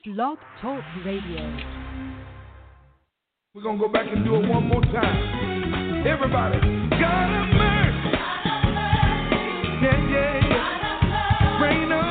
Blog Talk Radio. We're going to go back and do it one more time. Everybody, God of mercy. Yeah, yeah, yeah. Rain on.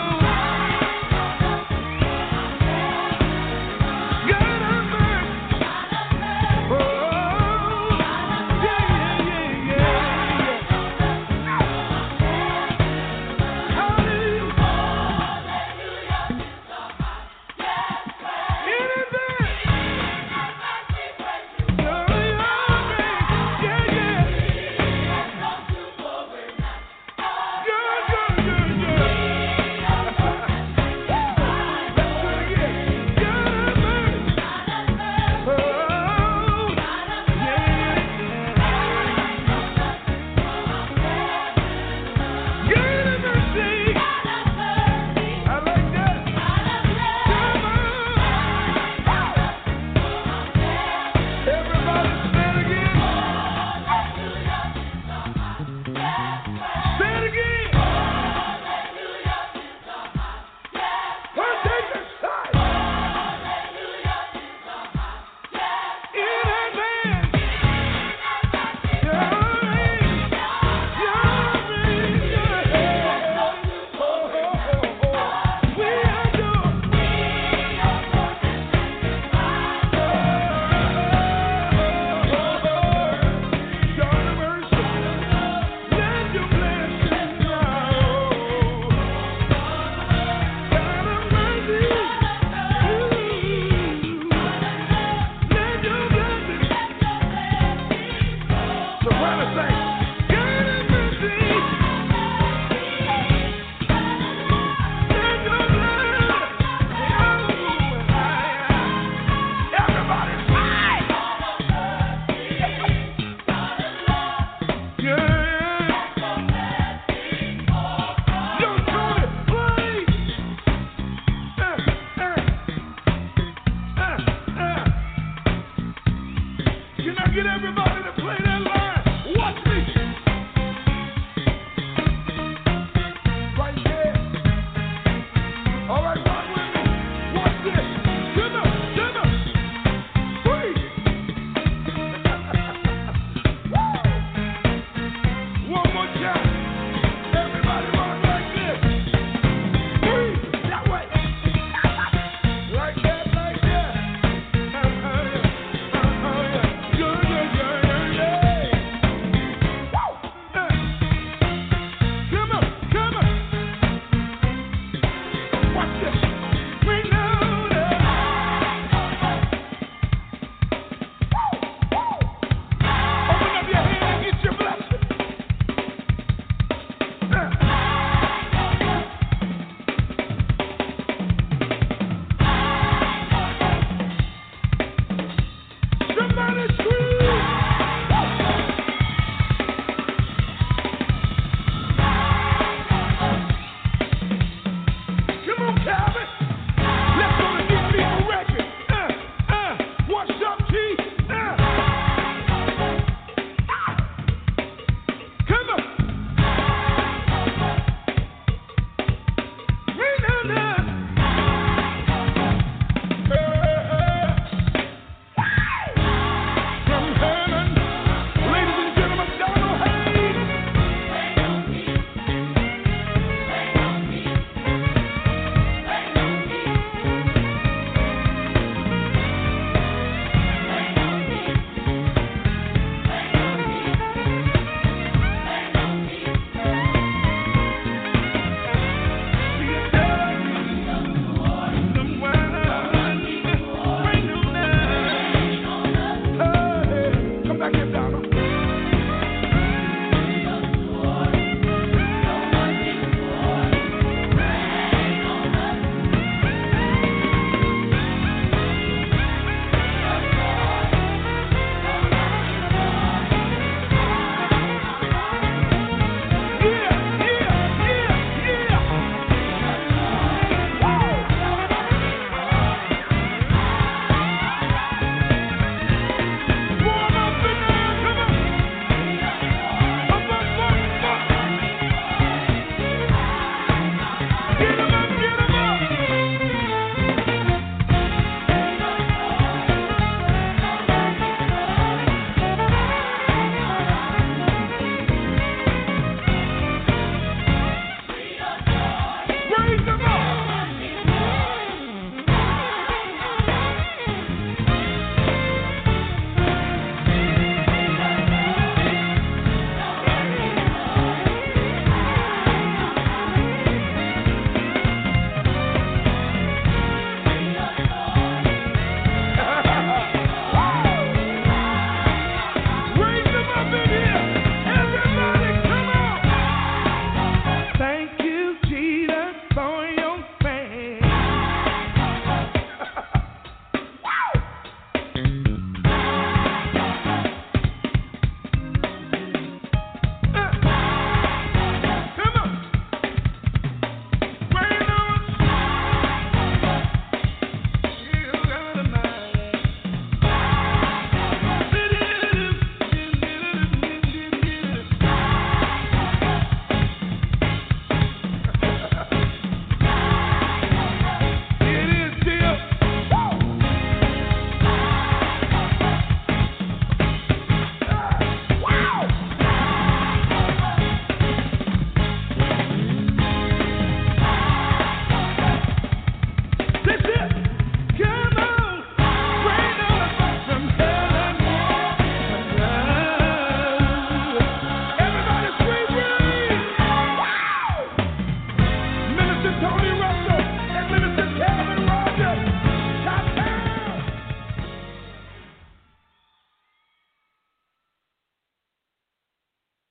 Yeah.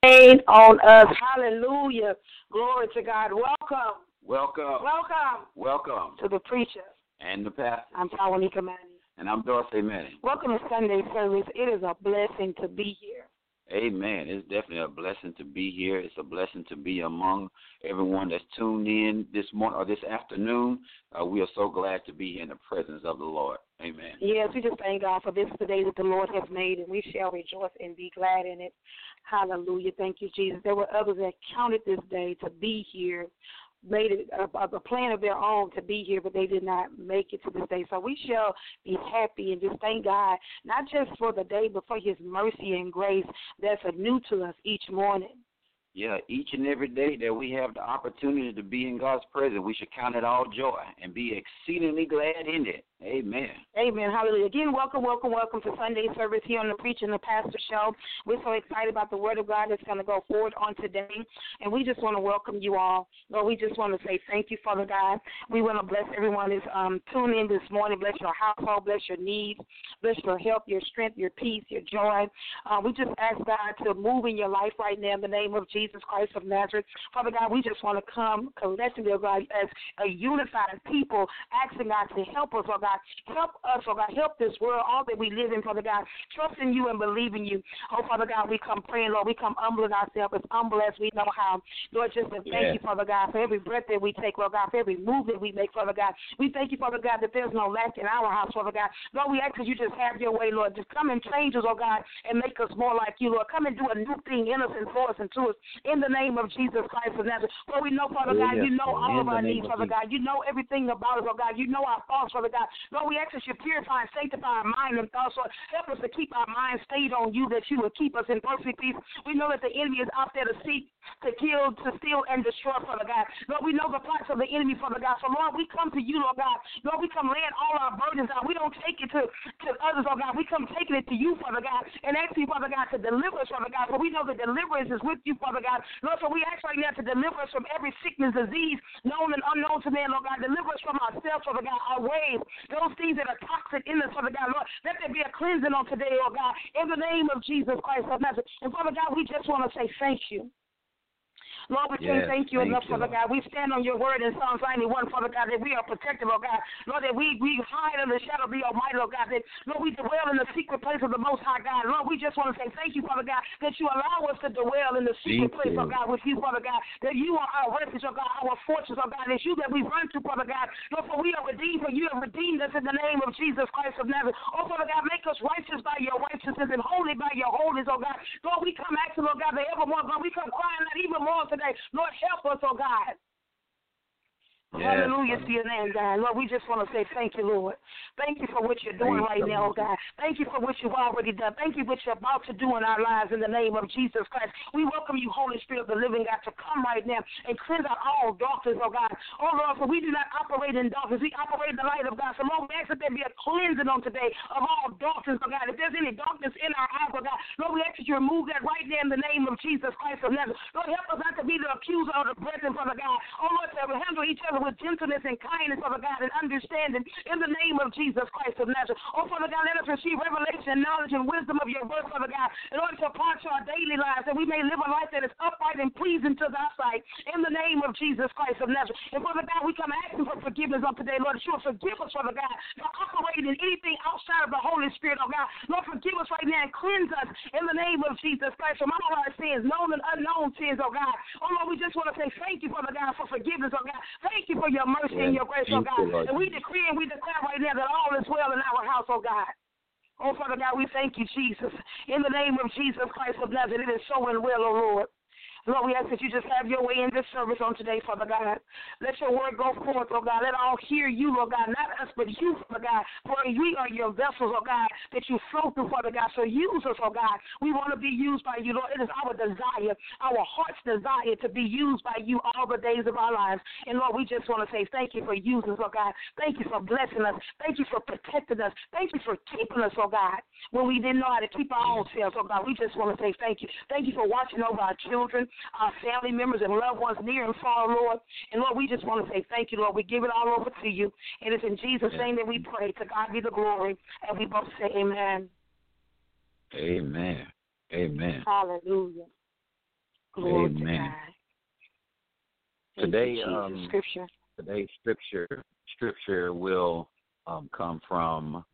rain on us. Hallelujah. Glory to God. Welcome. Welcome. Welcome. Welcome. To the preacher. And the pastor. I'm Tawanika Manning. And I'm Dorsey Manning. Welcome to Sunday service. It is a blessing to be here. Amen. It's definitely a blessing to be here. It's a blessing to be among everyone that's tuned in this morning or this afternoon. We are so glad to be in the presence of the Lord. Amen. Yes, we just thank God for this today that the Lord has made, and we shall rejoice and be glad in it. Hallelujah. Thank you, Jesus. There were others that counted this day to be here, made it a plan of their own to be here, but they did not make it to this day. So we shall be happy and just thank God, not just for the day, but for his mercy and grace that's new to us each morning. Yeah, each and every day that we have the opportunity to be in God's presence, we should count it all joy and be exceedingly glad in it. Amen. Amen. Hallelujah. Again, welcome to Sunday service here on the Preacher and the Pastor Show. We're so excited about the Word of God that's going to go forward on today, and we just want to welcome you all. Lord, we just want to say thank you, Father God. We want to bless everyone that's tuning in this morning. Bless your household, bless your needs, bless your health, your strength, your peace, your joy. We just ask God to move in your life right now in the name of Jesus Christ of Nazareth. Father God, we just want to come collectively, oh God, as a unified people, asking God to help us, oh God. Help us, oh God. Help this world, all that we live in, Father God. Trust in you and believe in you. Oh, Father God, we come praying, Lord. We come humbling ourselves as humble as we know how. Lord, just to thank you, Father God, for every breath that we take, Lord God, for every move that we make, Father God. We thank you, Father God, that there's no lack in our house, Father God. Lord, we ask that you just have your way, Lord. Just come and change us, oh God, and make us more like you, Lord. Come and do a new thing in us and for us and to us in the name of Jesus Christ of Nazareth. Lord, we know, Father God, you know all of our needs, Father God. You know everything about us, oh God. You know our faults, Father God. Lord, we ask that you purify and sanctify our mind and thoughts, Lord. Help us to keep our minds stayed on you, that you will keep us in perfect peace. We know that the enemy is out there to seek, to kill, to steal, and destroy, Father God. Lord, we know the plots of the enemy, Father God. So, Lord, we come to you, Lord God. Lord, we come laying all our burdens out. We don't take it to others, oh God. We come taking it to you, Father God, and asking you, Father God, to deliver us, Father God. For we know that deliverance is with you, Father God. Lord, so we ask right now to deliver us from every sickness, disease, known and unknown to man, Lord God. Deliver us from ourselves, Father God, our ways, those things that are toxic in us, Father God. Lord, let there be a cleansing on today, Lord God, in the name of Jesus Christ of Nazareth. And Father God, we just want to say thank you. Lord, we can't thank you enough, Father God. We stand on your word in Psalms 91, Father God, that we are protected, Lord God. Lord, that we hide under the shadow of the Almighty, Lord God, that, Lord, we dwell in the secret place of the Most High God. Lord, we just want to say thank you, Father God, that you allow us to dwell in the secret place, oh God, with you, Father God, that you are our refuge, oh God, our fortress, oh God. It's you that we run to, Father God. Lord, for we are redeemed, for you have redeemed us in the name of Jesus Christ of Nazareth. Oh, Father God, make us righteous by your righteousness and holy by your holiness, oh God. Lord, we come asking, Lord God, that evermore, God, we come crying out even more today. Lord, help us, oh God. Yes, hallelujah to your name, God. Lord, we just want to say thank you, Lord. Thank you for what you're doing right now, oh God. Thank you for what you've already done. Thank you for what you're about to do in our lives in the name of Jesus Christ. We welcome you, Holy Spirit of the living God, to come right now and cleanse out all darkness, oh God. Oh, Lord, for we do not operate in darkness. We operate in the light of God. So, Lord, we ask that there be a cleansing on today of all darkness, oh God. If there's any darkness in our eyes, oh God, Lord, we ask that you remove that right now in the name of Jesus Christ of Nazareth. Lord, help us not to be the accuser of the brethren, Father God. Oh, Lord, to handle each other with gentleness and kindness, Father God, and understanding in the name of Jesus Christ of Nazareth. Oh, Father God, let us receive revelation, knowledge, and wisdom of your word, Father God, in order to apply to our daily lives, that we may live a life that is upright and pleasing to thy sight in the name of Jesus Christ of Nazareth. And Father God, we come asking for forgiveness on today, Lord, that you will forgive us, Father God, for operating in anything outside of the Holy Spirit, oh God. Lord, forgive us right now and cleanse us in the name of Jesus Christ from all our sins, known and unknown sins, oh God. Oh, Lord, we just want to say thank you, Father God, for forgiveness, oh God. Thank you for your mercy and your grace, oh God. And we decree and we declare right now that all is well in our house, oh God. Oh, Father God, we thank you, Jesus. In the name of Jesus Christ of Nazareth, it is so and well, oh Lord. Lord, we ask that you just have your way in this service on today, Father God. Let your word go forth, oh God. Let all hear you, Lord God, not us, but you, Father God. For we are your vessels, oh God, that you flow through, Father God. So use us, oh God. We want to be used by you, Lord. It is our desire, our heart's desire to be used by you all the days of our lives. And Lord, we just want to say thank you for using us, oh God. Thank you for blessing us. Thank you for protecting us. Thank you for keeping us, oh God, when we didn't know how to keep our own selves, oh God. We just want to say thank you. Thank you for watching over our children, our family members and loved ones near and far, Lord. And Lord, we just want to say thank you, Lord. We give it all over to you. And it's in Jesus' name that we pray. To God be the glory. And we both say amen. Amen. Amen. Hallelujah. Glory Amen. to God. Thank Today, you, Jesus. Scripture. today, Jesus. Scripture. today's scripture will come from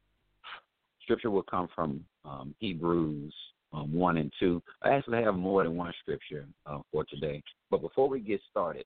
Hebrews 1 and 2. I actually have more than one scripture for today. But before we get started,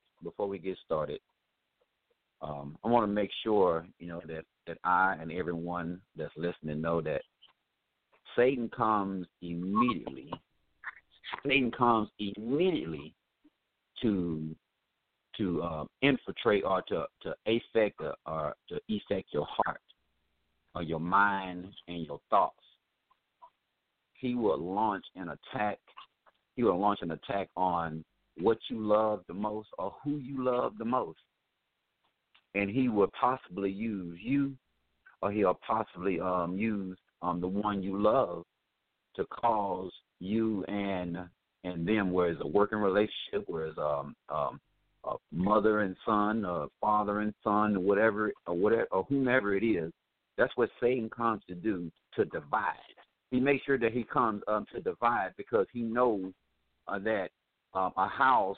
I want to make sure that I and everyone that's listening know that Satan comes immediately. Satan comes immediately to infiltrate or to affect or to effect your heart or your mind and your thoughts. He will launch an attack. He will launch an attack on what you love the most or who you love the most. And he will possibly use you, or he'll possibly use the one you love to cause you and them, where it's a working relationship, where it's a mother and son, father and son, whatever, or whomever it is. That's what Satan comes to do, to divide. He makes sure that he comes to divide, because he knows that a house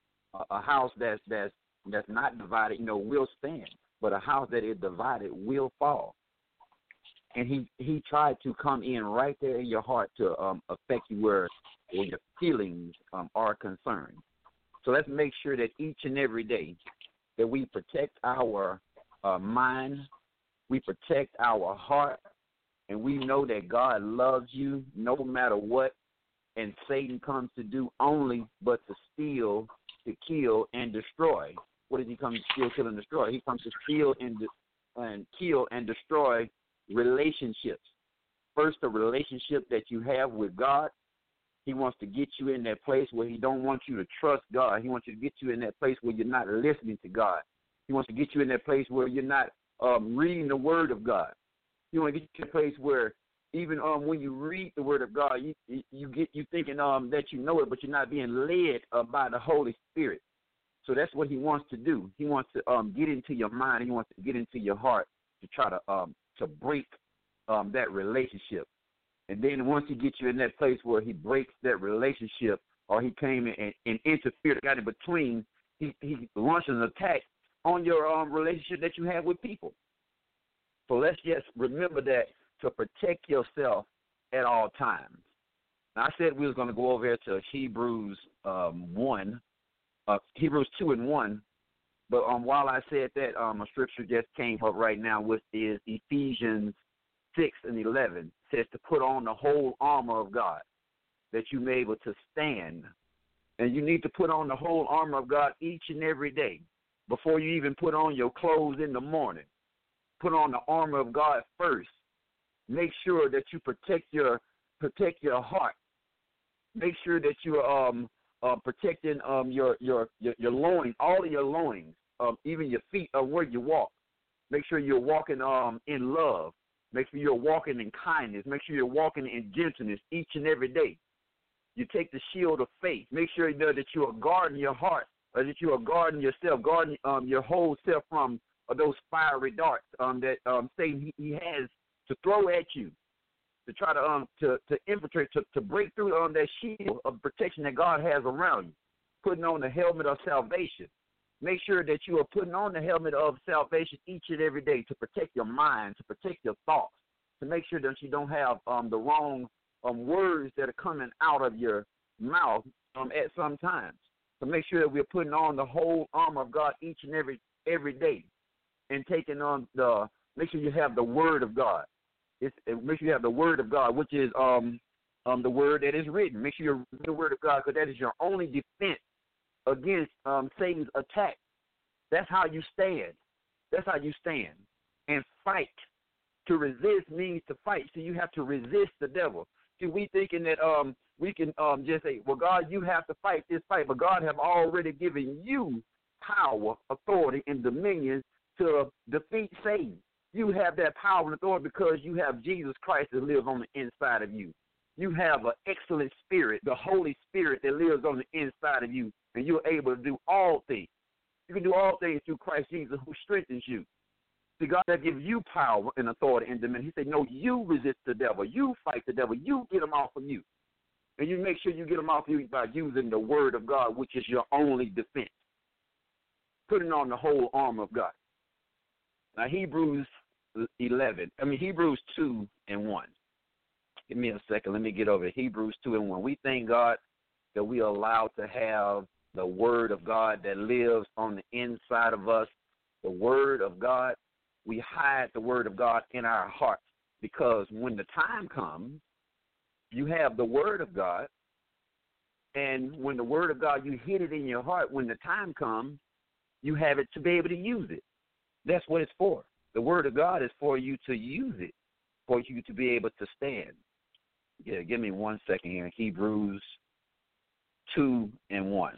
that's not divided, will stand. But a house that is divided will fall. And he tried to come in right there in your heart to affect you where your feelings are concerned. So let's make sure that each and every day that we protect our mind, we protect our heart, and we know that God loves you no matter what, and Satan comes to do only but to steal, to kill, and destroy. What does he come to steal, kill, and destroy? He comes to steal and kill and destroy relationships. First, the relationship that you have with God. He wants to get you in that place where he don't want you to trust God. He wants you to get you in that place where you're not listening to God. He wants to get you in that place where you're not reading the Word of God. He wants to get you in a place where even when you read the Word of God, you thinking that you know it, but you're not being led by the Holy Spirit. So that's what he wants to do. He wants to get into your mind. He wants to get into your heart to try to break that relationship. And then once he gets you in that place where he breaks that relationship, or he came and interfered, got in between, he launches an attack on your relationship that you have with people. So let's just remember that, to protect yourself at all times. Now, I said we was going to go over here to Hebrews 2 and 1, but while I said that, a scripture just came up right now, which is Ephesians 6 and 11. It says to put on the whole armor of God, that you may be able to stand. And you need to put on the whole armor of God each and every day before you even put on your clothes in the morning. Put on the armor of God first. Make sure that you protect your heart. Make sure that you are protecting your loins, all of your loins, even your feet, where you walk. Make sure you're walking in love. Make sure you're walking in kindness. Make sure you're walking in gentleness each and every day. You take the shield of faith. Make sure that you are guarding your heart, or that you are guarding yourself, guarding your whole self from those fiery darts that Satan he has to throw at you, to try to infiltrate, to break through that shield of protection that God has around you. Putting on the helmet of salvation. Make sure that you are putting on the helmet of salvation each and every day to protect your mind, to protect your thoughts, to make sure that you don't have the wrong words that are coming out of your mouth at some times. So make sure that we're putting on the whole armor of God each and every day, and taking on make sure you have the Word of God. Make sure you have the Word of God, which is the Word that is written. Make sure you read the Word of God, because that is your only defense against Satan's attack. That's how you stand. That's how you stand and fight. To resist means to fight. So you have to resist the devil. See, we thinking that we can just say, well, God, you have to fight this fight, but God have already given you power, authority, and dominion to defeat Satan. You have that power and authority because you have Jesus Christ that lives on the inside of you. You have an excellent spirit, the Holy Spirit that lives on the inside of you, and you're able to do all things. You can do all things through Christ Jesus, who strengthens you. See, God has given you power and authority and dominion. He said, no, you resist the devil. You fight the devil. You get him off of you. And you make sure you get them off you by using the word of God, which is your only defense. Putting on the whole armor of God. Now, Hebrews 2 and 1. Give me a second. Let me get over Hebrews 2 and 1. We thank God that we are allowed to have the word of God that lives on the inside of us. The word of God, we hide the word of God in our hearts because when the time comes, you have the word of God, and when the word of God, you hid it in your heart. When the time comes, you have it to be able to use it. That's what it's for. The word of God is for you to use it, for you to be able to stand. Yeah, give me 1 second here. Hebrews 2 and 1.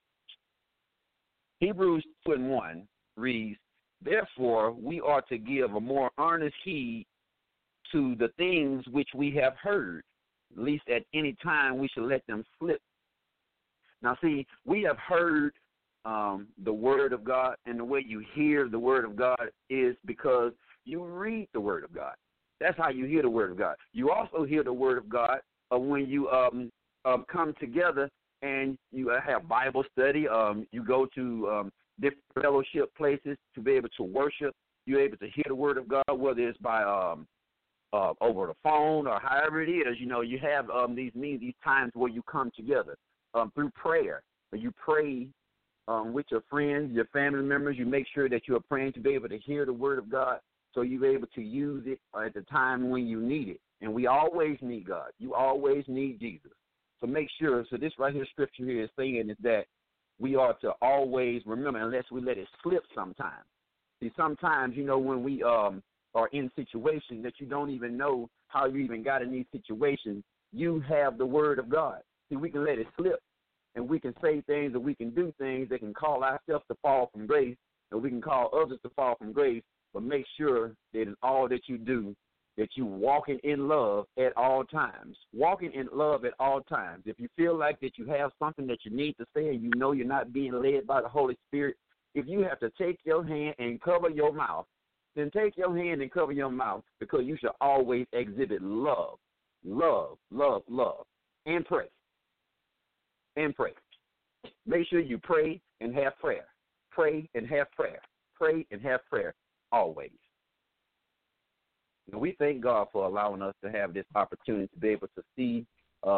Hebrews 2 and 1 reads, therefore we are to give a more earnest heed to the things which we have heard, lest at any time we should let them slip. Now, see, we have heard the word of God, and the way you hear the word of God is because you read the word of God. That's how you hear the word of God. You also hear the word of God when you come together and you have Bible study. You go to different fellowship places to be able to worship. You're able to hear the word of God, whether it's by over the phone or however it is. You know, you have these times where you come together through prayer. You pray with your friends, your family members. You make sure that you are praying to be able to hear the word of God, so you're able to use it at the time when you need it. And we always need God. You always need Jesus. So make sure. So this right here, scripture here is saying is that we are to always remember, unless we let it slip sometimes. See, sometimes, you know, when we are in situations that you don't even know how you even got in these situations, you have the word of God. See, we can let it slip, and we can say things, and we can do things that can call ourselves to fall from grace, and we can call others to fall from grace. But make sure that in all that you do, that you walking in love at all times. Walking in love at all times. If you feel like that you have something that you need to say and you know you're not being led by the Holy Spirit, if you have to take your hand and cover your mouth, then take your hand and cover your mouth, because you should always exhibit love. Love, love, love. And pray. And pray. Make sure you pray and have prayer. Pray and have prayer. Pray and have prayer always. And we thank God for allowing us to have this opportunity to be able to see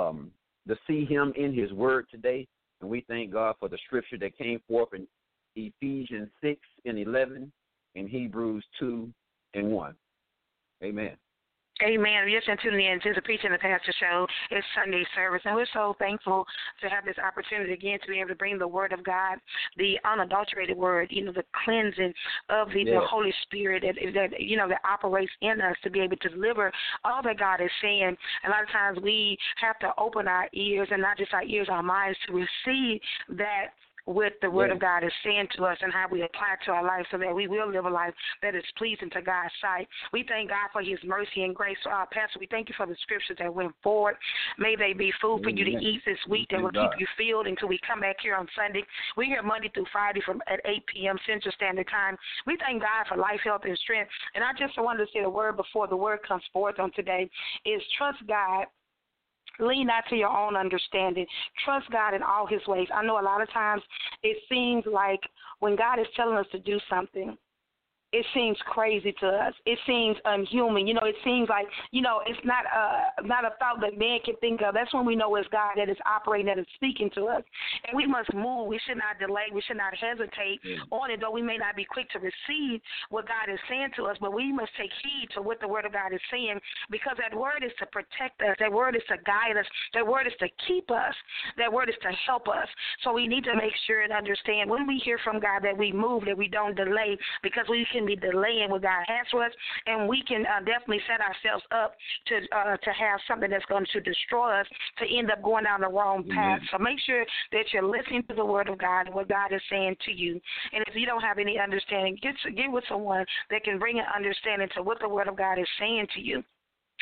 Him in His Word today. And we thank God for the scripture that came forth in Ephesians 6 and 11 and Hebrews 2 and 1. Amen. Amen. You're just tuning in to the Preaching the Pastor Show. It's Sunday service, and we're so thankful to have this opportunity again to be able to bring the Word of God, the unadulterated Word, you know, the cleansing of the Holy Spirit that you know, that operates in us to be able to deliver all that God is saying. A lot of times we have to open our ears, and not just our ears, our minds, to receive that with the Word of God is saying to us, and how we apply it to our life, so that we will live a life that is pleasing to God's sight. We thank God for His mercy and grace. So, Pastor, we thank you for the scriptures that went forward. May they be food for you to eat this week that will keep you filled until we come back here on Sunday. We're here Monday through Friday at 8 p.m. Central Standard Time. We thank God for life, health, and strength. And I just wanted to say the word before the word comes forth on today is trust God. Lean not to your own understanding. Trust God in all His ways. I know a lot of times it seems like when God is telling us to do something, it seems crazy to us. It seems unhuman. You know, it seems like, you know, it's not a thought that man can think of. That's when we know it's God that is operating, that is speaking to us. And we must move. We should not delay. We should not hesitate on it, though we may not be quick to receive what God is saying to us, but we must take heed to what the Word of God is saying, because that Word is to protect us. That Word is to guide us. That Word is to keep us. That Word is to help us. So we need to make sure and understand when we hear from God that we move, that we don't delay, because we can be delaying what God has for us, and we can definitely set ourselves up to have something that's going to destroy us, to end up going down the wrong path. So make sure that you're listening to the Word of God and what God is saying to you. And if you don't have any understanding, get with someone that can bring an understanding to what the Word of God is saying to you.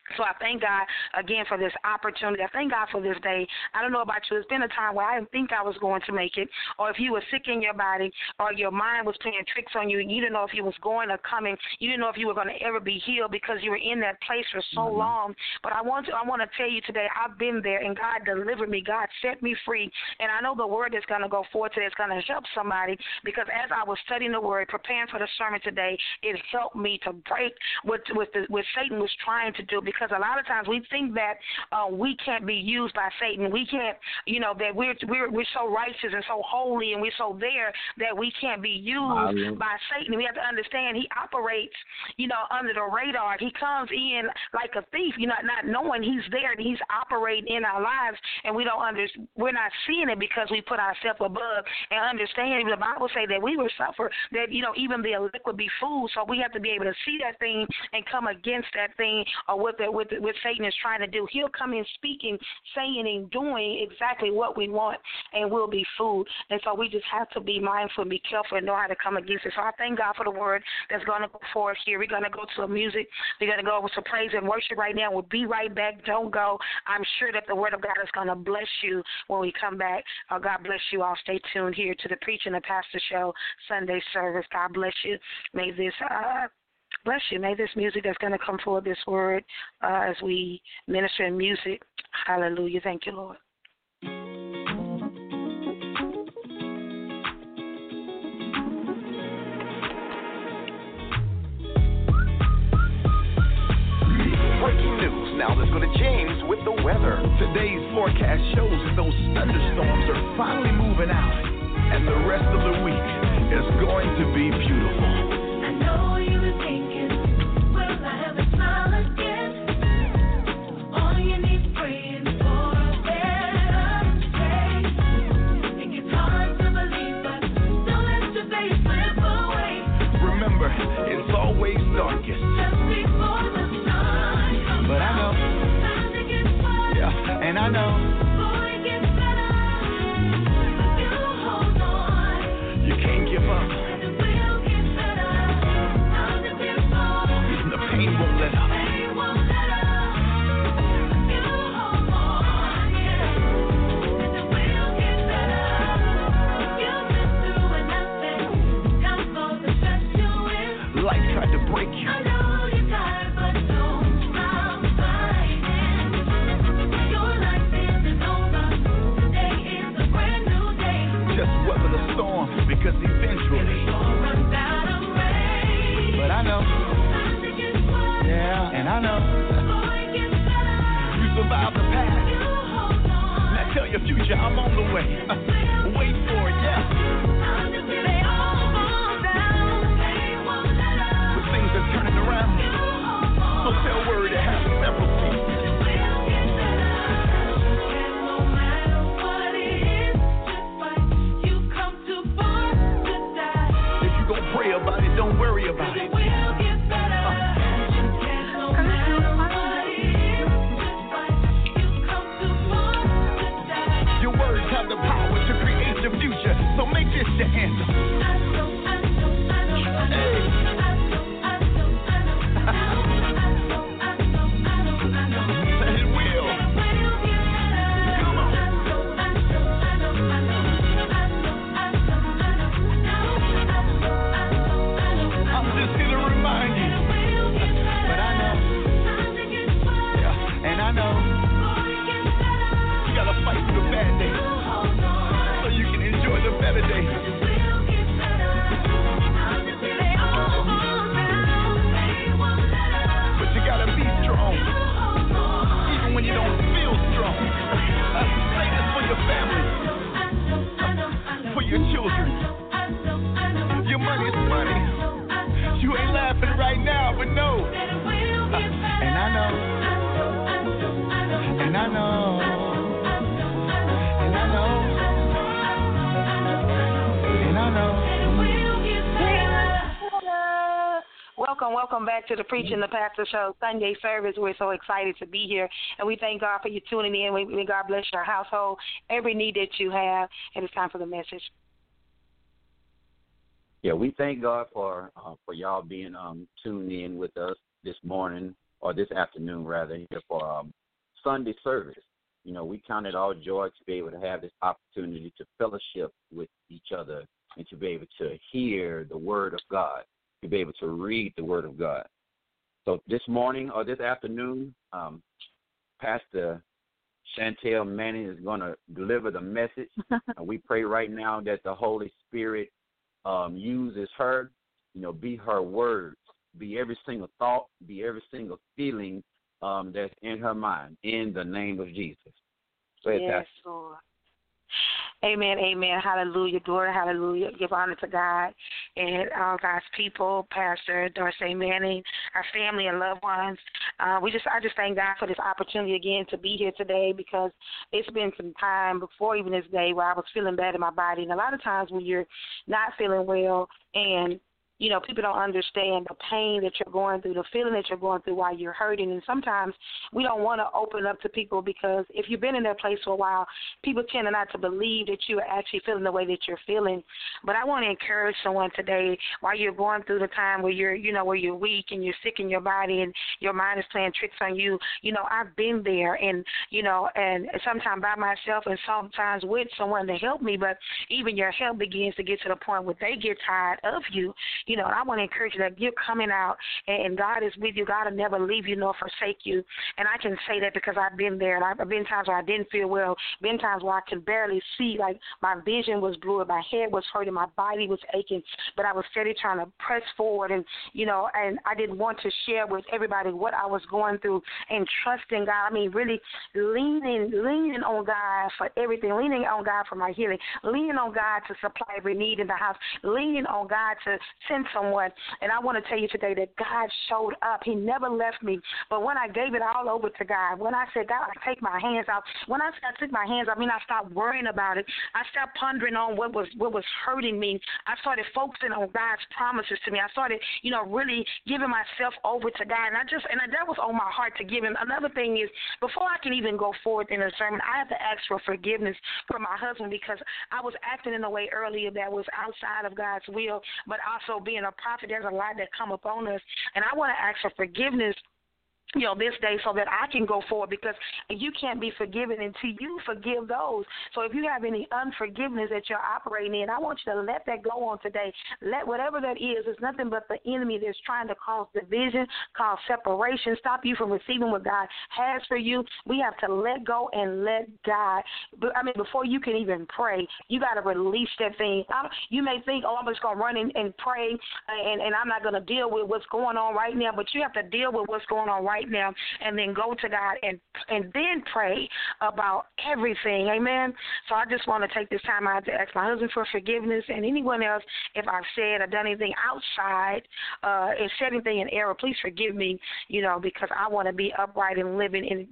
So I thank God, again, for this opportunity. I thank God for this day. I don't know about you. It's been a time where I didn't think I was going to make it, or if you were sick in your body, or your mind was playing tricks on you, and you didn't know if you was going or coming. You didn't know if you were going to ever be healed because you were in that place for so long. But I want to tell you today, I've been there, and God delivered me. God set me free. And I know the word that's going to go forth today is going to help somebody, because as I was studying the word, preparing for the sermon today, it helped me to break what Satan was trying to do. Because a lot of times we think that we can't be used by Satan. We can't, that we're so righteous and so holy and we're so there that we can't be used by Satan. We have to understand he operates, under the radar. He comes in like a thief, not knowing he's there and he's operating in our lives, and we're not seeing it because we put ourselves above and understand. The Bible say that we will suffer, that even the elect would be fooled. So we have to be able to see that thing and come against that thing, or what Satan is trying to do. He'll come in speaking, saying, and doing exactly what we want, and we'll be fooled. And so we just have to be mindful and be careful and know how to come against it. So I thank God for the word that's going to go forth here. We're going to go to a music. We're going to go over to praise and worship right now. We'll be right back. Don't go. I'm sure that the word of God is going to bless you when we come back. God bless you all. Stay tuned here to the Preaching the Pastor Show Sunday service. God bless you. May this bless you. May this music that's going to come forward, this word, as we minister in music. Hallelujah. Thank you, Lord. Breaking news. Now let's go to James with the weather. Today's forecast shows that those thunderstorms are finally moving out, and the rest of the week is going to be beautiful. I know you were thinking, will I have a smile again? All you need is praying for a better day. It gets hard to believe, but don't let your faith slip away. Remember, it's always darkest Just before the sun comes but I know, time to get started. yeah, and I know Before it gets better, you hold on. you can't give up. And it will get better. Time to get bold. The pain won't let up. They won't let up. You hold on, yeah. And it will get better. You've been through enough, time for the stress you in. Life tried to break you. I know you're tired, but don't stop fighting. Your life isn't over. Today is a brand new day. Just weather the storm, because eventually, Runs out of rain. but I know, Time to get started. yeah, and I know, Before it gets better, you survived the past. you hold on. Now tell your future, I'm on the way. Wait for it, yeah. Time to get it all down. They won't let up. But things are turning around. You hold on. So tell word to have several seats. Will get better. And no matter what it is, just fight. You come too far to die. If you gon' pray about it, don't worry about It it. will get better. And no matter what it is, just fight. You come too far to die. Your words have the power to create your future, so make this your anthem. I know. Hey. And it will. Come on. I'm just here to remind you. But I know, yeah, and I know, you gotta fight for the bad days so you can enjoy the better days. But you gotta be strong, even when you don't feel strong. Say this for your family, for your children. Your money is money. You ain't laughing right now, but no. And I know, and I know, and I know, and I know. Welcome back to the Preaching the Pastor Show Sunday service. We're so excited to be here, and we thank God for you tuning in. May God bless your household, every need that you have, and it's time for the message. Yeah, we thank God for y'all being tuned in with us this morning or this afternoon rather, here for Sunday service. You know, we count it all joy to be able to have this opportunity to fellowship with each other and to be able to hear the Word of God, to be able to read the Word of God. So this morning or this afternoon, Pastor Chantel Manning is going to deliver the message. We pray right now that the Holy Spirit uses her, you know, be her words, be every single thought, be every single feeling that's in her mind, in the name of Jesus. Go ahead, yes, Pastor. Lord. Amen, amen, hallelujah, glory, hallelujah. Give honor to God and all God's people, Pastor Darcy Manning, our family and loved ones. I just thank God for this opportunity again to be here today, because it's been some time before even this day where I was feeling bad in my body. And a lot of times when you're not feeling well and you know, people don't understand the pain that you're going through, the feeling that you're going through while you're hurting. And sometimes we don't want to open up to people, because if you've been in that place for a while, people tend not to believe that you are actually feeling the way that you're feeling. But I want to encourage someone today, while you're going through the time where where you're weak and you're sick in your body and your mind is playing tricks on you. You know, I've been there, and sometimes by myself and sometimes with someone to help me. But even your help begins to get to the point where they get tired of you. You know, and I want to encourage you that you're coming out and God is with you. God will never leave you nor forsake you. And I can say that because I've been there. And I've been times where I didn't feel well, been times where I could barely see, like my vision was blurred, my head was hurting, my body was aching, but I was steady trying to press forward. And, you know, and I didn't want to share with everybody what I was going through, and trusting God. I mean, really leaning on God for everything, leaning on God for my healing, leaning on God to supply every need in the house, leaning on God to send someone. And I want to tell you today that God showed up. He never left me. But when I gave it all over to God, when I said, God, I take my hands out, when I took my hands out, I stopped worrying about it. I stopped pondering on what was hurting me. I started focusing on God's promises to me. I started, really giving myself over to God. And that was on my heart to give Him. Another thing is, before I can even go forward in a sermon, I have to ask for forgiveness from my husband, because I was acting in a way earlier that was outside of God's will, but also being a prophet, there's a lot that come upon us, and I want to ask for forgiveness this day, so that I can go forward, because you can't be forgiven until you forgive those. So if you have any unforgiveness that you're operating in, I want you to let that go on today. Let whatever that is, it's nothing but the enemy that's trying to cause division, cause separation, stop you from receiving what God has for you. We have to let go and let God. Before you can even pray, you got to release that thing. You may think, I'm just going to run and pray, and I'm not going to deal with what's going on right now, but you have to deal with what's going on right now, and then go to God and then pray about everything. Amen. So I just want to take this time out to ask my husband for forgiveness, and anyone else, if I've said or done anything outside and said anything in error, please forgive me, because I want to be upright and living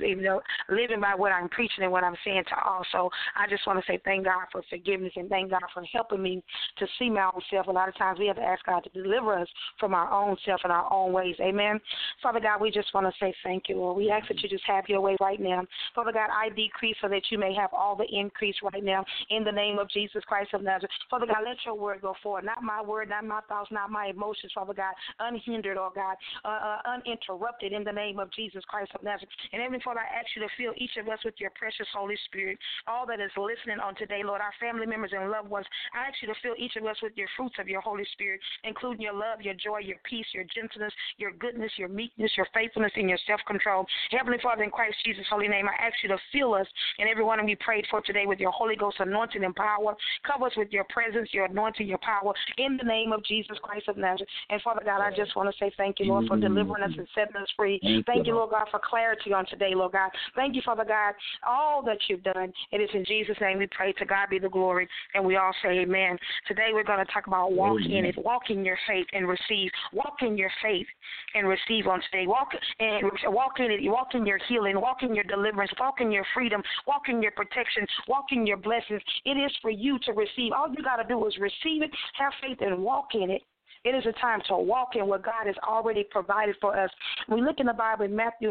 by what I'm preaching and what I'm saying to all. So I just want to say thank God for forgiveness, and thank God for helping me to see my own self. A lot of times we have to ask God to deliver us from our own self and our own ways. Amen. Father God, we just want to say thank you, Lord. We ask that you just have your way right now. Father God, I decrease so that you may have all the increase right now in the name of Jesus Christ of Nazareth. Father God, let your word go forward. Not my word, not my thoughts, not my emotions, Father God, unhindered, oh God, uninterrupted in the name of Jesus Christ of Nazareth. And Heavenly Father, I ask you to fill each of us with your precious Holy Spirit. All that is listening on today, Lord, our family members and loved ones, I ask you to fill each of us with your fruits of your Holy Spirit, including your love, your joy, your peace, your gentleness, your goodness, your meekness, your faithfulness, and your self-control. Heavenly Father, in Christ Jesus' holy name, I ask you to fill us and everyone we prayed for today with your Holy Ghost anointing and power. Cover us with your presence, your anointing, your power, in the name of Jesus Christ of Nazareth. And Father God, I just want to say thank you, Lord, for delivering us and setting us free. Thank you, Lord God, for clarity on today, Lord God. Thank you, Father God, all that you've done. It is in Jesus' name we pray. To God be the glory. And we all say amen. Today we're going to talk about walk in it. Walk in your faith and receive. Walk in your faith and receive on today. Walk in it. Walk in your healing. Walk in your deliverance. Walk in your freedom. Walk in your protection. Walk in your blessings. It is for you to receive. All you got to do is receive it, have faith, and walk in it. It is a time to walk in what God has already provided for us. We look in the Bible in Matthew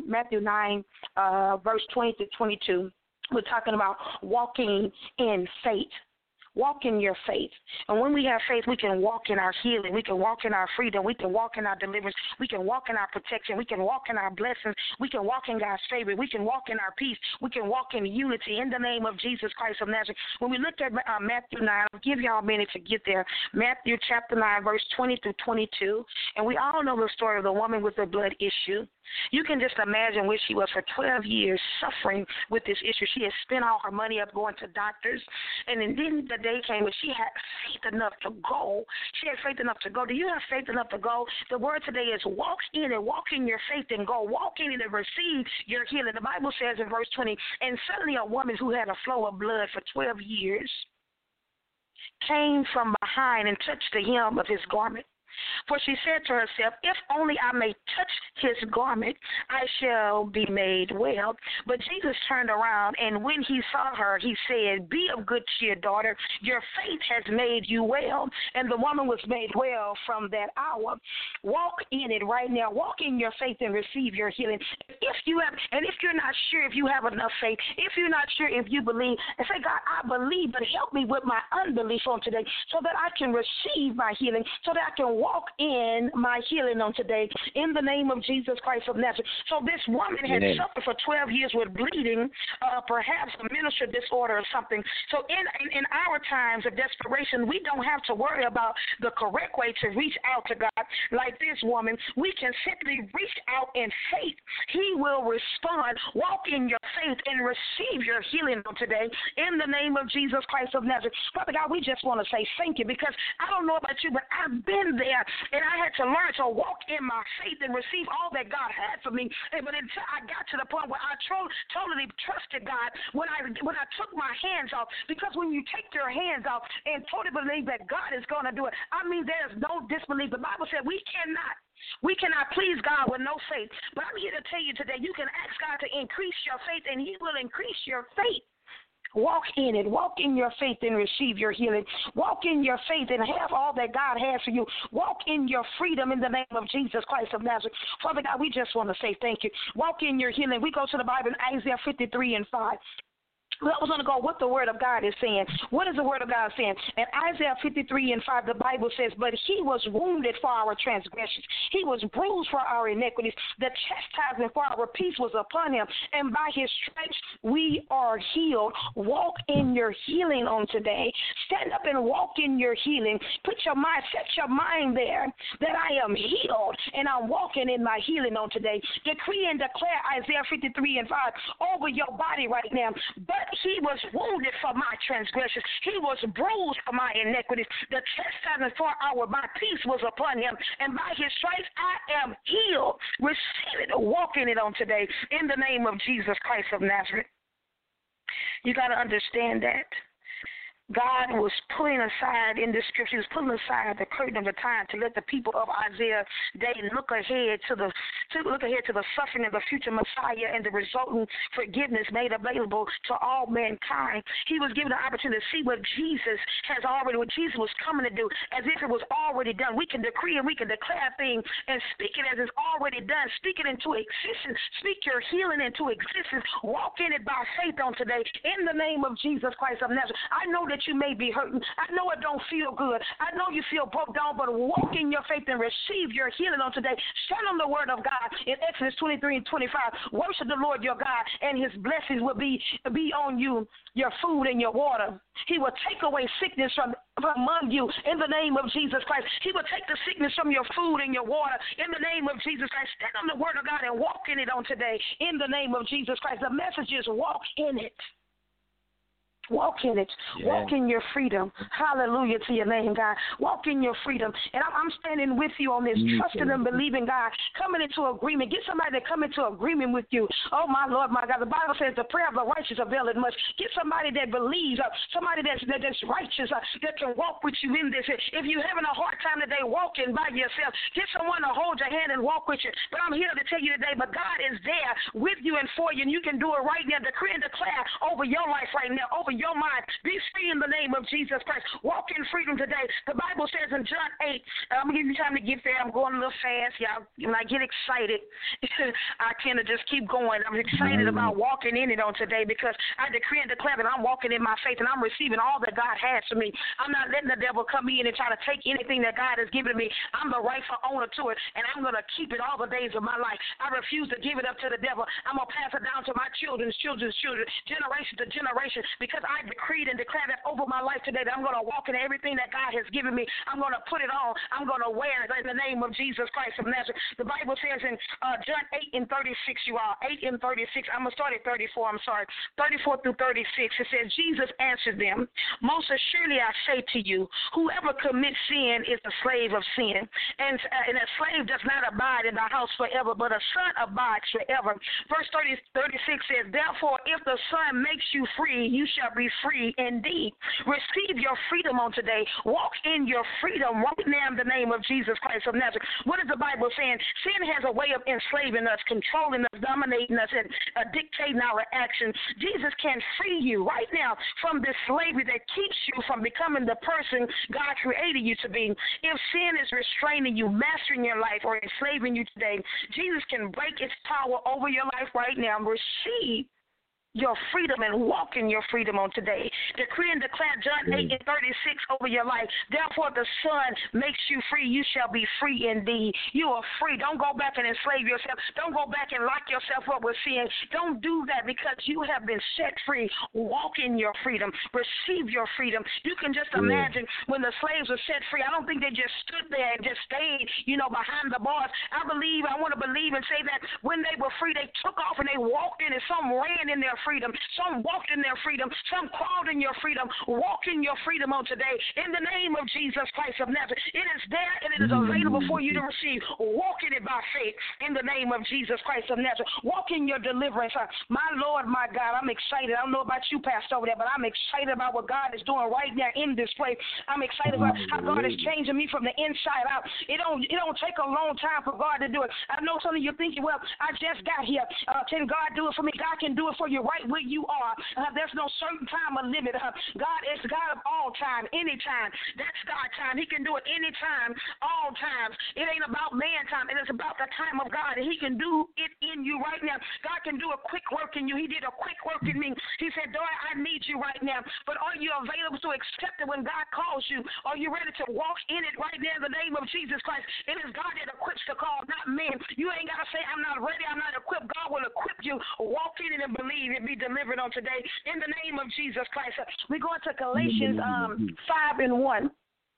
9, verse 20 to 22. We're talking about walking in faith. Walk in your faith. And when we have faith, we can walk in our healing. We can walk in our freedom. We can walk in our deliverance. We can walk in our protection. We can walk in our blessings. We can walk in God's favor. We can walk in our peace. We can walk in unity in the name of Jesus Christ of Nazareth. When we look at Matthew 9, I'll give y'all a minute to get there. Matthew chapter 9, verse 20 through 22. And we all know the story of the woman with the blood issue. You can just imagine where she was for 12 years suffering with this issue. She had spent all her money up going to doctors. And then the day came when she had faith enough to go. She had faith enough to go. Do you have faith enough to go? The word today is walk in and walk in your faith and go. Walk in and receive your healing. The Bible says in verse 20, and suddenly a woman who had a flow of blood for 12 years came from behind and touched the hem of his garment. For she said to herself, if only I may touch his garment, I shall be made well. But Jesus turned around, and when he saw her, he said, be of good cheer, daughter. Your faith has made you well. And the woman was made well from that hour. Walk in it right now. Walk in your faith and receive your healing. If you're not sure if you have enough faith, if you're not sure if you believe, and say, God, I believe, but help me with my unbelief on today so that I can receive my healing, so that I can walk in my healing on today in the name of Jesus Christ of Nazareth. So this woman had suffered for 12 years with bleeding, perhaps a menstrual disorder or something. So in our times of desperation, we don't have to worry about the correct way to reach out to God like this woman. We can simply reach out in faith. He will respond. Walk in your faith and receive your healing on today in the name of Jesus Christ of Nazareth. Father God, we just want to say thank you, because I don't know about you, but I've been there. And I had to learn to walk in my faith and receive all that God had for me. But until I got to the point where I totally trusted God, when I took my hands off, because when you take your hands off and totally believe that God is going to do it, I mean, there's no disbelief. The Bible said we cannot please God with no faith. But I'm here to tell you today, you can ask God to increase your faith, and he will increase your faith. Walk in it. Walk in your faith and receive your healing. Walk in your faith and have all that God has for you. Walk in your freedom in the name of Jesus Christ of Nazareth. Father God, we just want to say thank you. Walk in your healing. We go to the Bible in Isaiah 53 and 5. We're going to go what the Word of God is saying. What is the Word of God saying? In Isaiah 53 and 5, the Bible says, but he was wounded for our transgressions. He was bruised for our iniquities. The chastisement for our peace was upon him. And by his stripes we are healed. Walk in your healing on today. Stand up and walk in your healing. Set your mind there that I am healed and I'm walking in my healing on today. Decree and declare Isaiah 53 and 5 over your body right now. But he was wounded for my transgressions. He was bruised for my iniquities. The chastisement for my peace was upon him. And by his stripes I am healed. Receive it. Walk in it on today in the name of Jesus Christ of Nazareth. You got to understand that God was putting aside in this scripture, he was putting aside the curtain of the time to let the people of Isaiah day look ahead to the suffering of the future Messiah and the resulting forgiveness made available to all mankind. He was given the opportunity to see what Jesus was coming to do, as if it was already done. We can decree and we can declare things and speak it as it's already done. Speak it into existence. Speak your healing into existence. Walk in it by faith on today in the name of Jesus Christ of Nazareth. I know that you may be hurting. I know it don't feel good. I know you feel broke down, but walk in your faith and receive your healing on today. Stand on the word of God in Exodus 23 and 25. Worship the Lord your God, and his blessings will be on you, your food and your water. He will take away sickness from among you in the name of Jesus Christ. He will take the sickness from your food and your water in the name of Jesus Christ. Stand on the word of God and walk in it on today in the name of Jesus Christ. The message is walk in it. Walk in it. Yeah. Walk in your freedom. Hallelujah to your name, God. Walk in your freedom. And I'm standing with you on this, trusting and believing, God, coming into agreement. Get somebody to come into agreement with you. Oh, my Lord, my God. The Bible says the prayer of the righteous availeth much. Get somebody that believes, somebody that's righteous, that can walk with you in this. If you're having a hard time today walking by yourself, get someone to hold your hand and walk with you. But I'm here to tell you today, but God is there with you and for you, and you can do it right now. Decree and declare over your life right now, over on your mind. Be free in the name of Jesus Christ. Walk in freedom today. The Bible says in John 8, I'm going to give you time to get there. I'm going a little fast. Y'all, when I get excited, I tend to just keep going. I'm excited about walking in it on today because I decree and declare that I'm walking in my faith and I'm receiving all that God has for me. I'm not letting the devil come in and try to take anything that God has given me. I'm the rightful owner to it, and I'm going to keep it all the days of my life. I refuse to give it up to the devil. I'm going to pass it down to my children's children, generation to generation, because I decreed and declared that over my life today that I'm going to walk in everything that God has given me. I'm going to put it on. I'm going to wear it in the name of Jesus Christ of Nazareth. The Bible says in John 8 and 36, you all, 8 and 36, I'm going to start at 34, 34 through 36, it says, Jesus answered them, most assuredly I say to you, whoever commits sin is a slave of sin, and a slave does not abide in the house forever, but a son abides forever. Verse 36 says, therefore, if the Son makes you free, you shall be free indeed. Receive your freedom on today. Walk in your freedom right now in the name of Jesus Christ of Nazareth. What is the Bible saying? Sin has a way of enslaving us, controlling us, dominating us, and dictating our actions. Jesus can free you right now from this slavery that keeps you from becoming the person God created you to be. If sin is restraining you, mastering your life, or enslaving you today, Jesus can break its power over your life right now. Receive your freedom and walk in your freedom on today. Decree and declare John 8 and 36 over your life. Therefore, the Son makes you free. You shall be free indeed. You are free. Don't go back and enslave yourself. Don't go back and lock yourself up with sin. Don't do that because you have been set free. Walk in your freedom. Receive your freedom. You can just imagine when the slaves were set free. I don't think they just stood there and just stayed, behind the bars. I want to believe and say that when they were free, they took off and they walked in, and some ran in their freedom. Some walked in their freedom. Some crawled in your freedom. Walk in your freedom on today. In the name of Jesus Christ of Nazareth. It is there and it is available for you to receive. Walk in it by faith in the name of Jesus Christ of Nazareth. Walk in your deliverance. My Lord, my God, I'm excited. I don't know about you, Pastor, over there, but I'm excited about what God is doing right now in this place. I'm excited about how God is changing me from the inside out. It don't take a long time for God to do it. I know some of you thinking, well, I just got here. Can God do it for me? God can do it for you right where you are. There's no certain time or limit. God is God of all time, anytime. That's God time. He can do it anytime, all times. It ain't about man time. It is about the time of God, and He can do it in you right now. God can do a quick work in you. He did a quick work in me. He said, daughter, I need you right now. But are you available to accept it when God calls you? Are you ready to walk in it right now in the name of Jesus Christ? It is God that equips the call, not men. You ain't got to say, I'm not ready, I'm not equipped. God will equip you. Walk in it and believe it. Be delivered on today in the name of Jesus Christ. We're going to Galatians 5 and 1.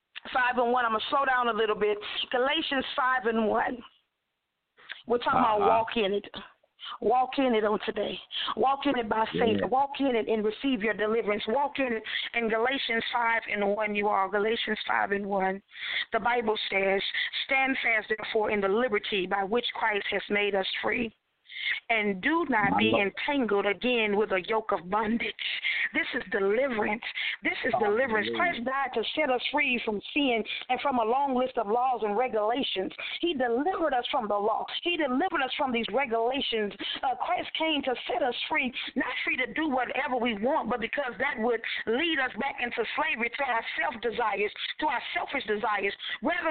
5 and 1. I'm going to slow down a little bit. Galatians 5 and 1. We're talking about walk in it. Walk in it on today. Walk in it by faith. Walk in it and receive your deliverance. Walk in it in Galatians 5 and 1, you all. Galatians 5 and 1. The Bible says, stand fast, therefore, in the liberty by which Christ has made us free. And do not be entangled again with a yoke of bondage. This is deliverance. This is deliverance. Christ died to set us free from sin and from a long list of laws and regulations. He delivered us from the law. He delivered us from these regulations. Christ came to set us free, not free to do whatever we want, but because that would lead us back into slavery to our self-desires, to our selfish desires, rather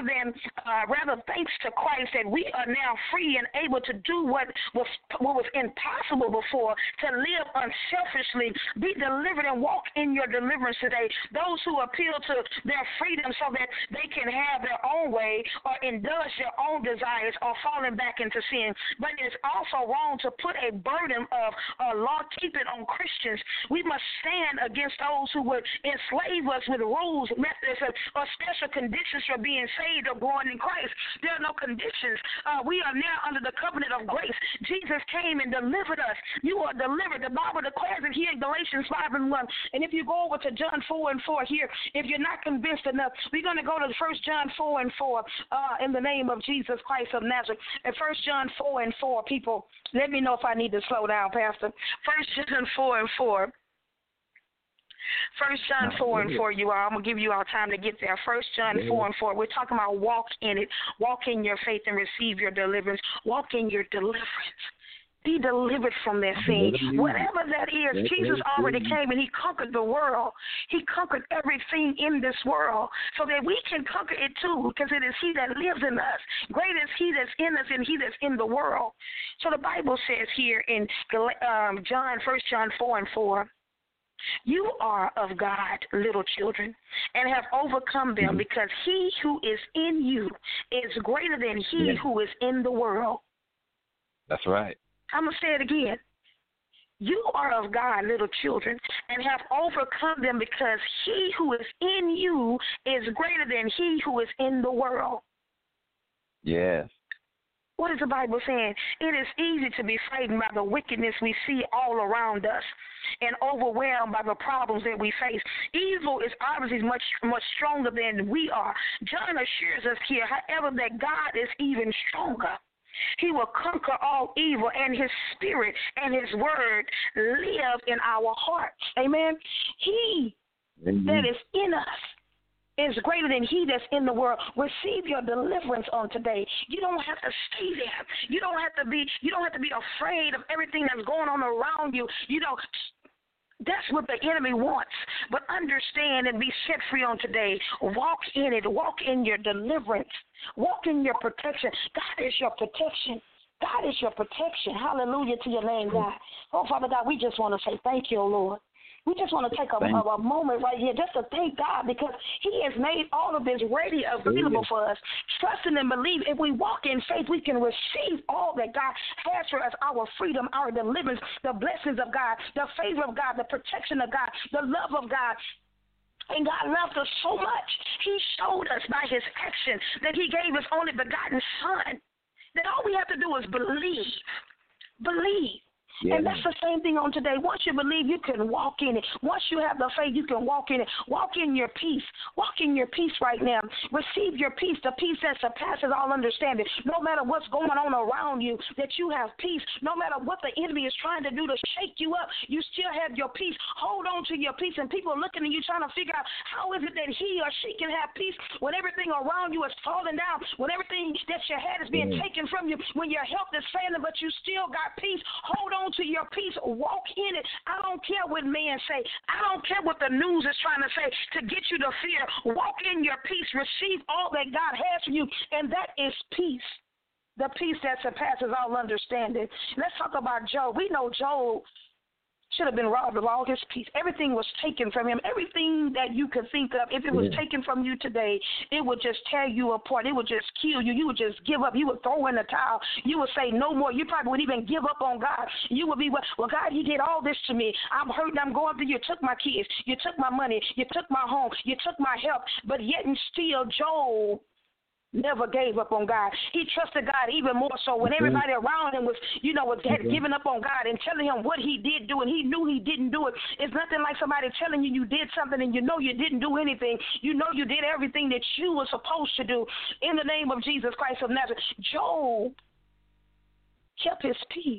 thanks to Christ that we are now free and able to do what was impossible before, to live unselfishly, be delivered and walk in your deliverance today. Those who appeal to their freedom so that they can have their own way or indulge their own desires are falling back into sin. But it's also wrong to put a burden of law keeping on Christians. We must stand against those who would enslave us with rules, methods, or special conditions for being saved or growing in Christ. There are no conditions. We are now under the covenant of grace. Jesus came and delivered us. You are delivered. The Bible declares it here in Galatians 5 and 1. And if you go over to John 4 and 4 here, if you're not convinced enough, we're going to go to 1 John 4 and 4 in the name of Jesus Christ of Nazareth. And 1 John 4 and 4, people, let me know if I need to slow down, Pastor. 1 John 4 and 4. 1 John 4 and 4, you all. I'm going to give you all time to get there. 1 John 4 and 4. We're talking about walk in it. Walk in your faith and receive your deliverance. Walk in your deliverance. Be delivered from that thing. Whatever that is, Jesus already came and he conquered the world. He conquered everything in this world so that we can conquer it too, because it is he that lives in us. Great is he that's in us and he that's in the world. So the Bible says here in 1 John 4:4, you are of God, little children, and have overcome them, because he who is in you is greater than he who is in the world. That's right. I'm going to say it again. You are of God, little children, and have overcome them, because he who is in you is greater than he who is in the world. Yes. What is the Bible saying? It is easy to be frightened by the wickedness we see all around us and overwhelmed by the problems that we face. Evil is obviously much stronger than we are. John assures us here, however, that God is even stronger. He will conquer all evil, and his spirit and his word live in our hearts. Amen. He that is in us is greater than he that's in the world. Receive your deliverance on today. You don't have to stay there. You don't have to be afraid of everything that's going on around you. That's what the enemy wants. But understand and be set free on today. Walk in it. Walk in your deliverance. Walk in your protection. God is your protection. God is your protection. Hallelujah to your name, God. Oh, Father God, we just want to say thank you, Lord. We just want to take a moment right here just to thank God, because he has made all of this ready available for us. Trusting and believe, if we walk in faith, we can receive all that God has for us, our freedom, our deliverance, the blessings of God, the favor of God, the protection of God, the love of God. And God loved us so much, he showed us by his action that he gave his only begotten son, that all we have to do is believe. Believe. Yeah. And that's the same thing on today. Once you believe, you can walk in it. Once you have the faith, you can walk in it. Walk in your peace. Walk in your peace right now. Receive your peace, the peace that surpasses all understanding. No matter what's going on around you, that you have peace. No matter what the enemy is trying to do to shake you up, you still have your peace. Hold on to your peace. And people are looking at you trying to figure out, how is it that he or she can have peace when everything around you is falling down, when everything that you had is being taken from you, when your health is failing, but you still got peace. Hold on to your peace. Walk in it. I don't care what men say. I don't care what the news is trying to say to get you to fear. Walk in your peace. Receive all that God has for you, and that is peace. The peace that surpasses all understanding. Let's talk about Job. We know Job should have been robbed of all his peace. Everything was taken from him. Everything that you could think of, if it was taken from you today, it would just tear you apart. It would just kill you. You would just give up. You would throw in the towel. You would say no more. You probably would even give up on God. You would be, well, God, he did all this to me. I'm hurting. I'm going through. You took my kids. You took my money. You took my home. You took my health. But yet and still, Job never gave up on God. He trusted God even more so when everybody around him had given up on God and telling him what he did do, and he knew he didn't do it. It's nothing like somebody telling you did something and you know you didn't do anything. You know you did everything that you were supposed to do. In the name of Jesus Christ of Nazareth, Job kept his peace.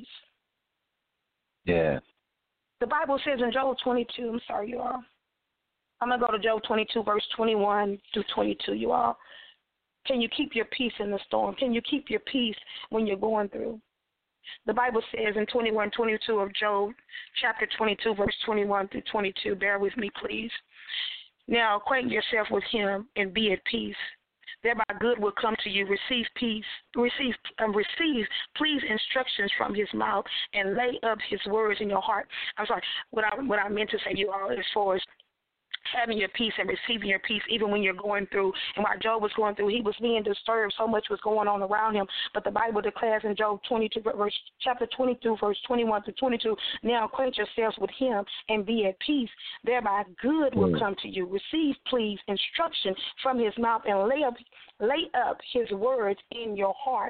Yeah. The Bible says in Job 22, I'm sorry, you all. I'm going to go to Job 22, verse 21 through 22, you all. Can you keep your peace in the storm? Can you keep your peace when you're going through? The Bible says in 21:22 of Job, chapter 22, verse 21 through 22. Bear with me, please. Now acquaint yourself with him and be at peace. Thereby good will come to you. Receive peace. Receive please instructions from his mouth and lay up his words in your heart. I'm sorry. What I meant to say, you all, as far as having your peace and receiving your peace even when you're going through. And while Job was going through, he was being disturbed. So much was going on around him. But the Bible declares in Job 22, chapter 22, verse 21 to 22, now acquaint yourselves with him and be at peace. Thereby good will come to you. Receive, please, instruction from his mouth and lay up his words in your heart.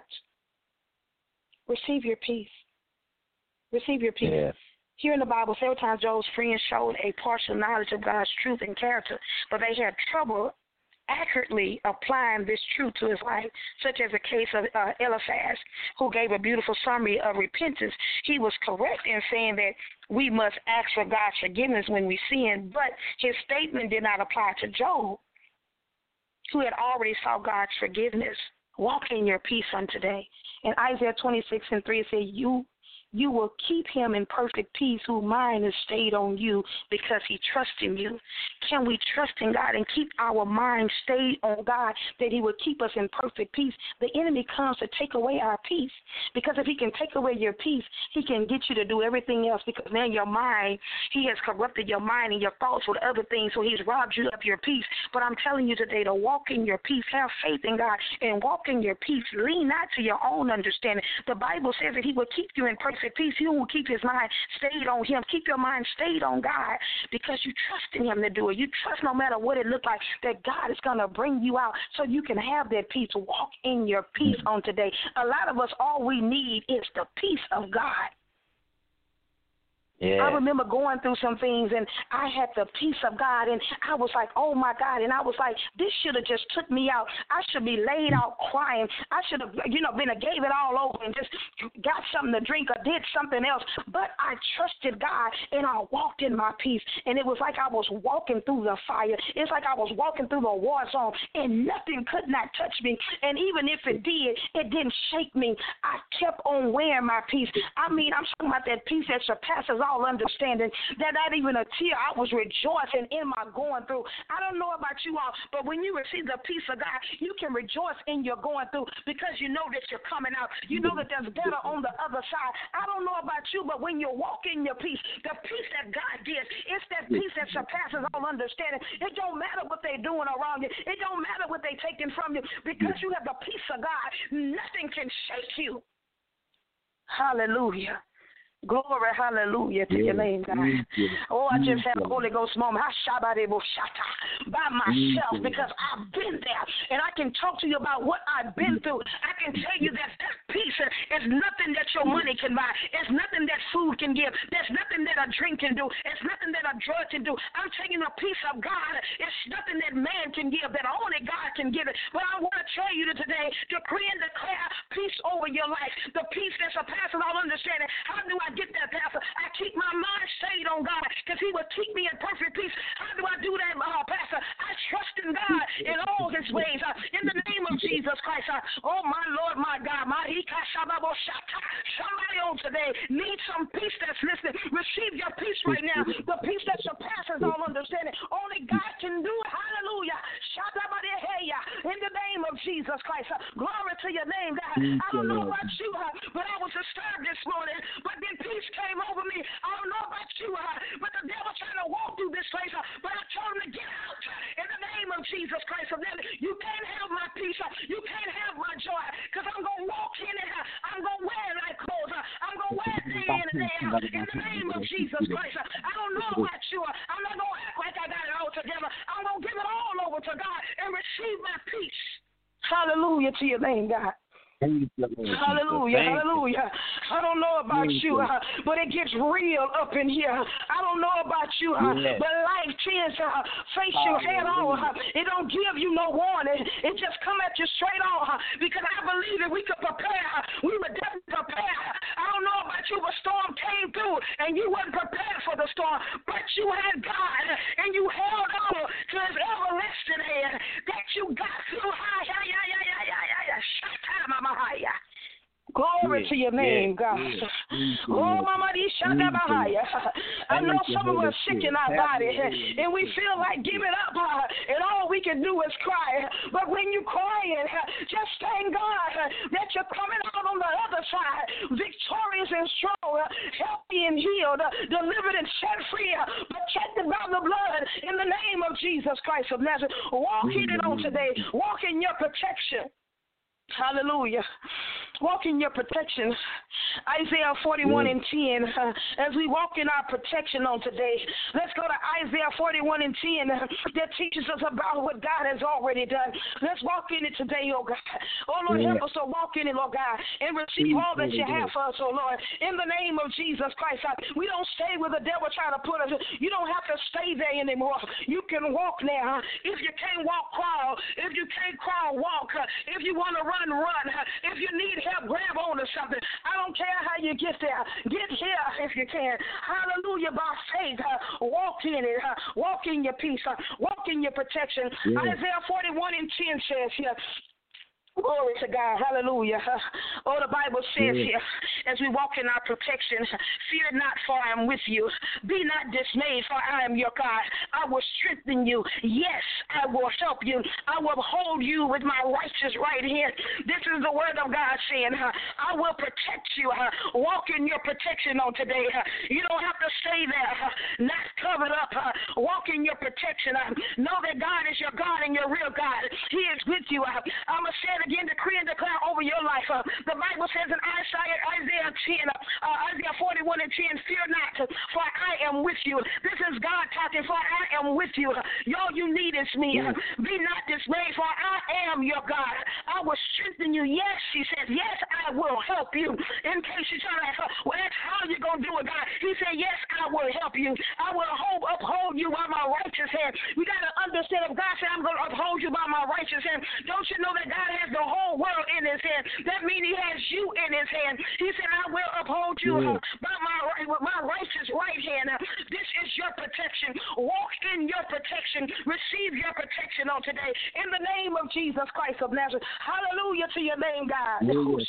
Receive your peace. Receive your peace. Yeah. Here in the Bible, several times Job's friends showed a partial knowledge of God's truth and character, but they had trouble accurately applying this truth to his life, such as the case of Eliphaz, who gave a beautiful summary of repentance. He was correct in saying that we must ask for God's forgiveness when we sin, but his statement did not apply to Job, who had already sought God's forgiveness. Walk in your peace on today. In Isaiah 26:3, it says, you will keep him in perfect peace whose mind is stayed on you because he trusts in you. Can we trust in God and keep our mind stayed on God that he will keep us in perfect peace? The enemy comes to take away our peace, because if he can take away your peace, he can get you to do everything else, because now your mind, he has corrupted your mind and your thoughts with other things, so he's robbed you of your peace. But I'm telling you today to walk in your peace, have faith in God, and walk in your peace. Lean not to your own understanding. The Bible says that he will keep you in perfect peace. He will keep his mind stayed on him. Keep your mind stayed on God, because you trust in him to do it. You trust no matter what it looks like that God is going to bring you out so you can have that peace. Walk in your peace on today. A lot of us, all we need is the peace of God. Yeah. I remember going through some things, and I had the peace of God, and I was like, oh, my God. And I was like, this should have just took me out. I should be laid out crying. I should have, gave it all over and just got something to drink or did something else. But I trusted God, and I walked in my peace. And it was like I was walking through the fire. It's like I was walking through the war zone, and nothing could not touch me. And even if it did, it didn't shake me. I kept on wearing my peace. I mean, I'm talking about that peace that surpasses all understanding, that not even a tear. I was rejoicing in my going through. I don't know about you all, but when you receive the peace of God, you can rejoice in your going through, because you know that you're coming out. You know that there's better on the other side. I don't know about you, but when you walk in your peace, the peace that God gives, it's that peace that surpasses all understanding. It don't matter what they're doing around you. It don't matter what they're taking from you, because you have the peace of God. Nothing can shake you. Hallelujah. Glory, hallelujah to your name, God. Oh, I just had a Holy Ghost moment. By myself, because I've been there, and I can talk to you about what I've been through. I can tell you that peace is nothing that your money can buy. It's nothing that food can give. There's nothing that a drink can do. It's nothing that a drug can do. I'm telling you, the peace of God, it's nothing that man can give, that only God can give it. But I want to tell you today, decree and declare peace over your life, the peace that surpasses all understanding. How do I get that, Pastor? I keep my mind stayed on God, because he will keep me in perfect peace. How do I do that, Pastor? I trust in God in all his ways. In the name of Jesus Christ. Oh, my Lord, my God. Somebody on today needs some peace that's listening. Receive your peace right now. The peace that surpasses all understanding. Only God can do it. Hallelujah. In the name of Jesus Christ. Glory to your name, God. I don't know about you, but I was disturbed this morning. But then peace came over me. I don't know about you, but the devil trying to walk through this place. But I told him to get out in the name of Jesus Christ. You can't have my peace. You can't have my joy, because I'm going to walk in it. I'm going to wear night clothes. I'm going to wear it day in and day out in the name of Jesus Christ. I don't know about you. I'm not going to act like I got it all together. I'm going to give it all over to God and receive my peace. Hallelujah to your name, God. Hallelujah, hallelujah. I don't know about you, but it gets real up in here. I don't know about you, but life tends to face you head on. It don't give you no warning. It just come at you straight on, because I believe that we could prepare. We would definitely prepare. I don't know about you, but storm came through, and you wasn't prepared for the storm, but you had God, and you held on to his everlasting hand that you got through. Glory to your name, God. Oh, Mama, I know some of us sick in our body, and we feel like giving up, and all we can do is cry. But when you're crying, just thank God that you're coming out on the other side, victorious and strong, healthy and healed, delivered and set free, protected by the blood in the name of Jesus Christ of Nazareth. Walk in it on today. Walk in your protection. Hallelujah. Walk in your protection. Isaiah 41 and 10. As we walk in our protection on today, let's go to Isaiah 41 and 10 that teaches us about what God has already done. Let's walk in it today, oh God. Oh Lord, help us to walk in it, Lord God, and receive all that you have for us, oh Lord. In the name of Jesus Christ, we don't stay where the devil trying to put us. You don't have to stay there anymore. You can walk now. If you can't walk, crawl. If you can't crawl, walk. If you want to run. If you need help, grab on to something. I don't care how you get there. Get here if you can. Hallelujah, by faith. Walk in it. Walk in your peace. Walk in your protection. Isaiah 41 and 10 says here, Glory to God. Hallelujah. Oh, the Bible says here, as we walk in our protection, fear not, for I am with you. Be not dismayed, for I am your God. I will strengthen you. Yes, I will help you. I will hold you with my righteous right hand. This is the word of God saying, I will protect you. Walk in your protection on today. You don't have to stay there, not covered up. Walk in your protection. Know that God is your God and your real God. He is with you. I'm going to say it again, decree and declare over your life. The Bible says in Isaiah 41 and 10, fear not, for I am with you. This is God talking, for I am with you. All you need is me. Be not dismayed, for I am your God. I will strengthen you. Yes, she says, yes, I will help you. In case you're trying to ask, well, that's how you going to do it, God. He said, yes, I will help you. I will uphold you by my righteous hand. We got to understand, if God said, I'm going to uphold you by my righteous hand, don't you know that God has the whole world in his hand? That means he has you in his hand. He said, I will uphold you by with my righteous right hand. This is your protection. Walk in your protection. Receive your protection on today. In the name of Jesus Christ of Nazareth. Hallelujah to your name, God.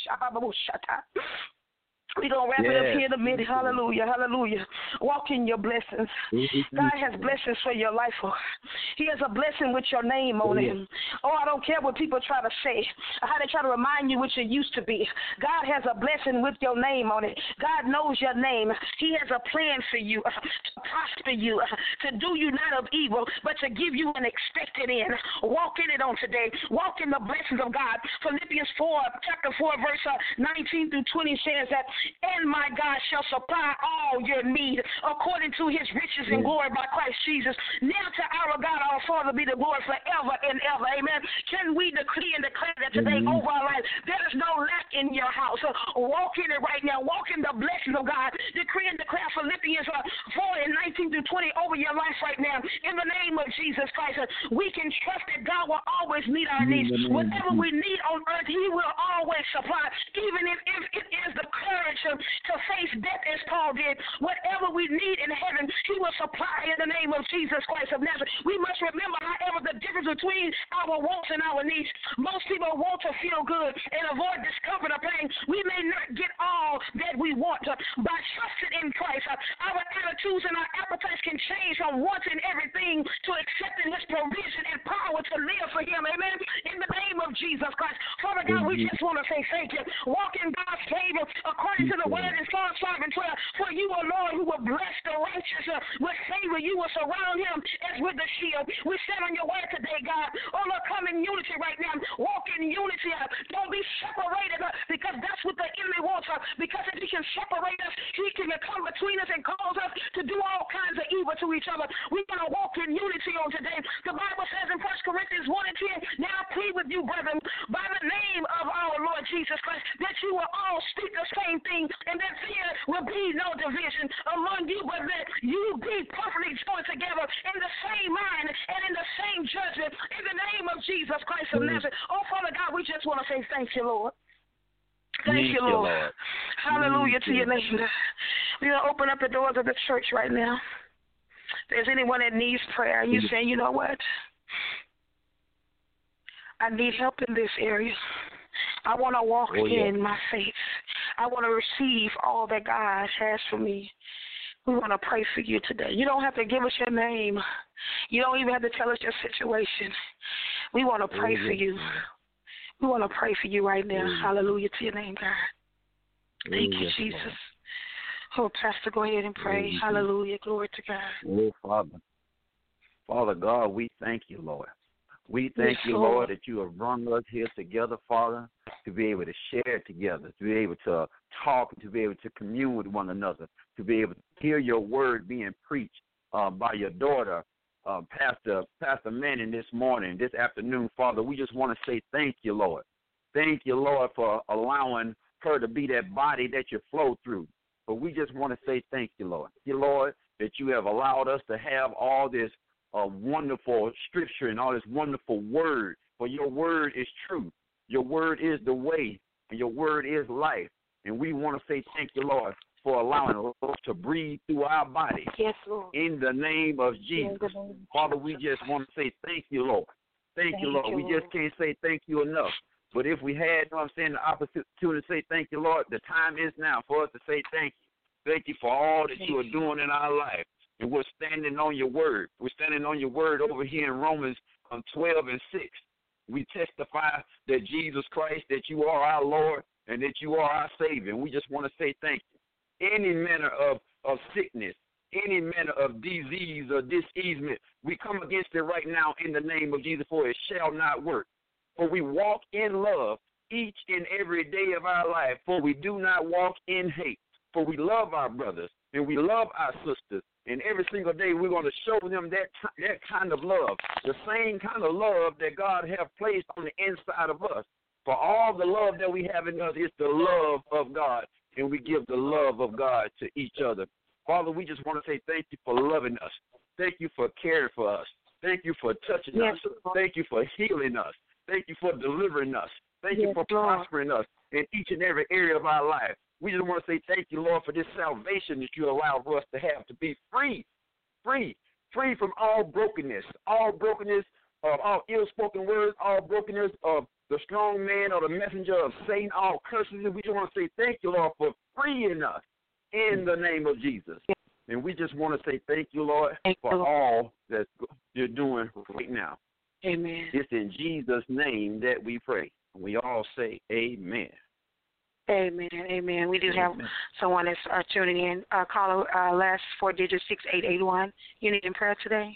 We're going to wrap it up here in a minute. Hallelujah. Hallelujah. Walk in your blessings. God has blessings for your life. He has a blessing with your name on him. Oh, I don't care what people try to say, how they try to remind you what you used to be. God has a blessing with your name on it. God knows your name. He has a plan for you, to prosper you, to do you not of evil, but to give you an expected end. Walk in it on today. Walk in the blessings of God. Philippians chapter 4, verse 19 through 20 says that, and my God shall supply all your need according to his riches and glory by Christ Jesus. Now to our God, our Father, be the glory forever and ever. Amen. Can we decree and declare that today over our life? There is no lack in your house. Walk in it right now. Walk in the blessings of God. Decree and declare Philippians 4 and 19 through 20 over your life right now. In the name of Jesus Christ, we can trust that God will always meet our needs. Whatever we need on earth, he will always supply. Even if it is the courage to face death as Paul did. Whatever we need in heaven, he will supply in the name of Jesus Christ of Nazareth. We must remember, however, the difference between our wants and our needs. Most people want to feel good and avoid discomfort or pain. We may not get all that we want by trusting in Christ. Our attitudes and our appetites can change from wanting everything to accepting his provision and power to live for him. Amen. In the name of Jesus Christ. Father God, we just want to say thank you. Walk in God's favor according to the word in Psalms 5 and 12. For you, O Lord, who will bless the righteous with favor, you will surround him as with a shield. We stand on your word today, God. Oh, Lord, come in unity right now. Walk in unity. Don't be separated because that's what the enemy wants. Because if he can separate us, he can come between us and cause us to do all kinds of evil to each other. We want to walk in unity on today. The Bible says in 1 Corinthians 1 and 10, now I plead with you, brethren, by the name of our Lord Jesus Christ, that you will all speak the same thing, and that there will be no division among you, but that you be perfectly joined together in the same mind and in the same judgment in the name of Jesus Christ of Nazareth. Oh, Father God, we just want to say thank you, Lord. Thank you, Lord. Hallelujah to your name. We're going to open up the doors of the church right now. If there's anyone that needs prayer, and you say, you know what? I need help in this area. I want to walk in my faith. I want to receive all that God has for me. We want to pray for you today. You don't have to give us your name. You don't even have to tell us your situation. We want to pray for you. We want to pray for you right now. Hallelujah to your name, God. Thank you, Jesus. Oh, Pastor, go ahead and pray. Hallelujah. Glory to God. Oh, Father. Father God, we thank you, Lord. We thank you, Lord, that you have brought us here together, Father, to be able to share together, to be able to talk, to be able to commune with one another, to be able to hear your word being preached by your daughter, Pastor Manning this afternoon, Father. We just want to say thank you, Lord. Thank you, Lord, for allowing her to be that body that you flow through. But we just want to say thank you, Lord. Thank you, Lord, that you have allowed us to have all this wonderful scripture and all this wonderful word. For your word is true. Your word is the way, and your word is life. And we want to say thank you, Lord, for allowing us to breathe through our body. Yes, Lord. In the name of Jesus. Father, we just want to say thank you, Lord. Thank you, Lord. We just can't say thank you enough. But if we had, the opportunity to say thank you, Lord, the time is now for us to say thank you. Thank you for all that you are doing in our life. And we're standing on your word. We're standing on your word over here in Romans 12 and 6. We testify that Jesus Christ, that you are our Lord and that you are our Savior. And we just want to say thank you. Any manner of sickness, any manner of disease or diseasement, we come against it right now in the name of Jesus, for it shall not work. For we walk in love each and every day of our life, for we do not walk in hate. For we love our brothers and we love our sisters. And every single day we're going to show them that kind of love, the same kind of love that God has placed on the inside of us. For all the love that we have in us is the love of God, and we give the love of God to each other. Father, we just want to say thank you for loving us. Thank you for caring for us. Thank you for touching us. Thank you for healing us. Thank you for delivering us. Thank you for prospering us in each and every area of our life. We just want to say thank you, Lord, for this salvation that you allow for us to have, to be free from all brokenness of all ill-spoken words, all brokenness of the strong man or the messenger of Satan, all curses. We just want to say thank you, Lord, for freeing us in the name of Jesus. And we just want to say thank you, Lord, for all that you're doing right now. Amen. It's in Jesus' name that we pray. We all say amen. Amen. Amen. We do have someone that's tuning in. Caller, last 4 digits, 6881. You need in prayer today?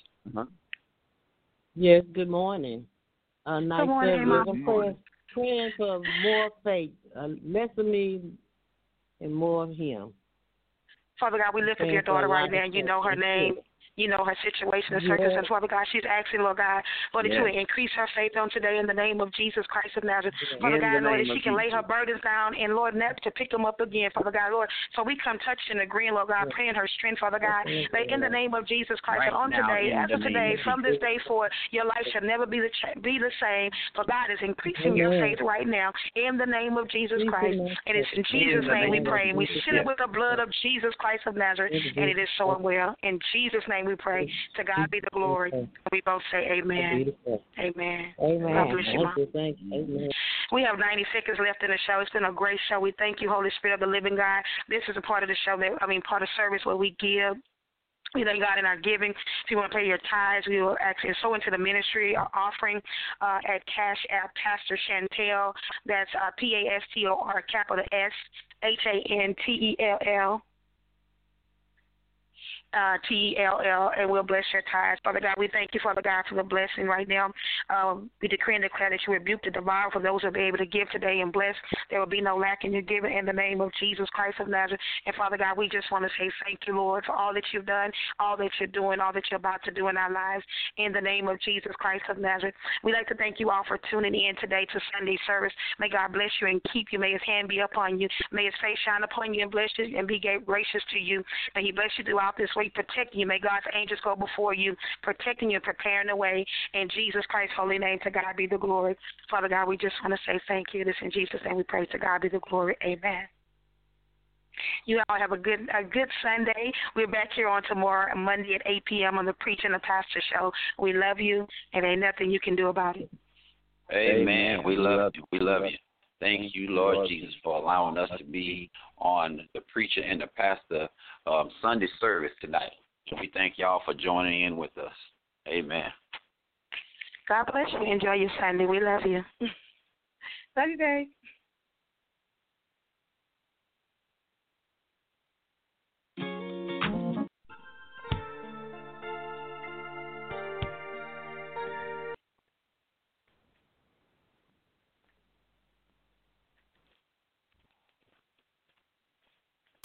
Yes, good morning. Nice good morning, praying for more faith, less of me and more of him. Father God, we lift up your daughter right now. You know her name. You know her situation and circumstances. Father God, she's asking, Lord God, Lord, that you would increase her faith on today in the name of Jesus Christ of Nazareth. Father God, Lord, that she can lay her burdens down and, Lord, never to pick them up again, Father God, Lord. So we come touching and agreeing, Lord God, praying her strength, Father God, that in the name of Jesus Christ, and on today, after today, from this day forward, your life shall never be the same. For God is increasing your faith right now in the name of Jesus Christ. And it's in Jesus' name we pray. And we seal it with the blood of Jesus Christ of Nazareth. And it is so and well. In Jesus' name we pray. To God be the glory. We both say amen. Amen. Amen. God bless you, Mom. Thank you. Amen. We have 90 seconds left in the show. It's been a great show. We thank you, Holy Spirit of the living God. This is a part of the show, part of service where we give. We thank God in our giving. If you want to pay your tithes, we will actually sow into the ministry offering at Cash App Pastor Chantel. That's PASTOR capital SHANTELL. TELL, and we'll bless your tithes. Father God, we thank you, Father God, for the blessing right now. We decree and declare that you rebuke the devourer for those who will be able to give today and bless. There will be no lack in your giving in the name of Jesus Christ of Nazareth. And Father God, we just want to say thank you, Lord, for all that you've done, all that you're doing, all that you're about to do in our lives in the name of Jesus Christ of Nazareth. We'd like to thank you all for tuning in today to Sunday service. May God bless you and keep you. May his hand be upon you. May his face shine upon you and bless you and be gracious to you. May he bless you throughout this week, protecting you. May God's angels go before you, protecting you, preparing the way. In Jesus Christ's holy name, to God be the glory. Father God, we just want to say thank you. This in Jesus' name we pray. To God be the glory. Amen. You all have a good Sunday. We're back here on tomorrow, Monday at 8 p.m. on the Preach and the Pastor Show. We love you, and ain't nothing you can do about it. Amen. We love you. We love you. Thank you, Lord Jesus, for allowing us to be on the Preacher and the Pastor Sunday service tonight. We thank y'all for joining in with us. Amen. God bless you. Enjoy your Sunday. We love you. Love you, babe.